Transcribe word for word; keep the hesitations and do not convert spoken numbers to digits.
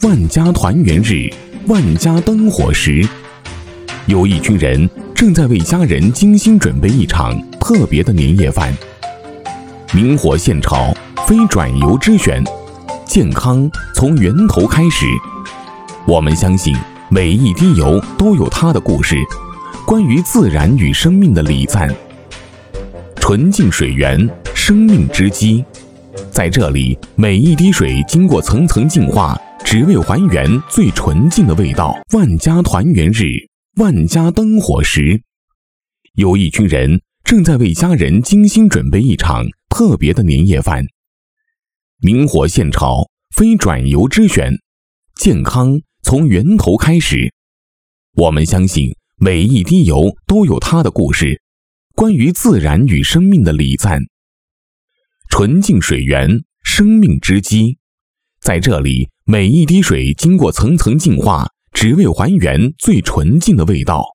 万家团圆日，万家灯火时，有一群人正在为家人精心准备一场特别的年夜饭。明火现炒，非转油之选，健康从源头开始。我们相信每一滴油都有它的故事，关于自然与生命的礼赞。纯净水源，生命之基，在这里每一滴水经过层层净化，只为还原最纯净的味道。万家团圆日，万家灯火时，有一群人正在为家人精心准备一场特别的年夜饭。明火现炒，非转油之选，健康从源头开始。我们相信每一滴油都有它的故事，关于自然与生命的礼赞。纯净水源，生命之基，在这里每一滴水经过层层净化，只为还原最纯净的味道。